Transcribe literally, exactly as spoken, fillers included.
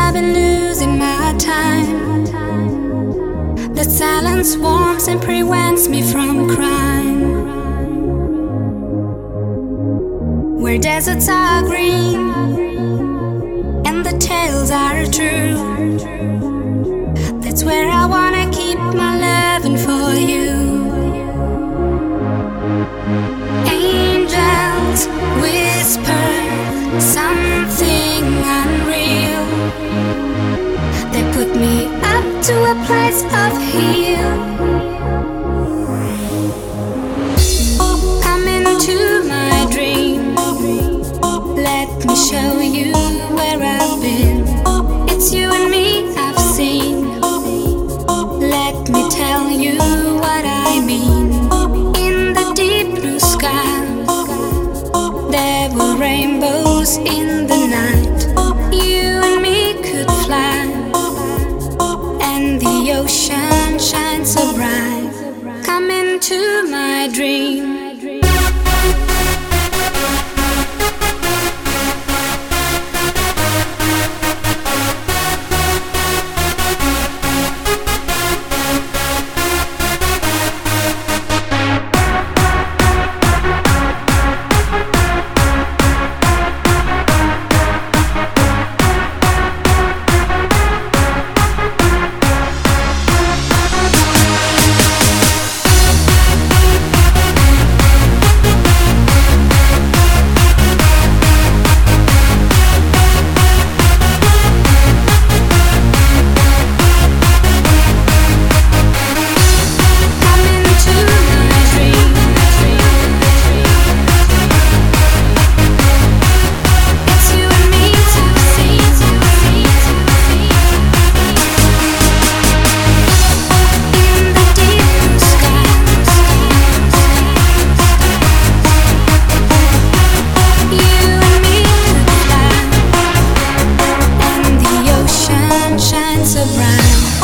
I've been losing my time. The silence warms and prevents me from crying. Where deserts are green and the tales are true, that's where I wanna keep my loving for you. Angels whisper something unreal. They put me up to a place of heal. Come into my dream. Let me show you where I've been. It's you and me I've seen. Let me tell you what I mean. In the deep blue sky, there were rainbows in the night. You and me could fly, and the ocean shines so bright. Come into my dream. Shines so bright.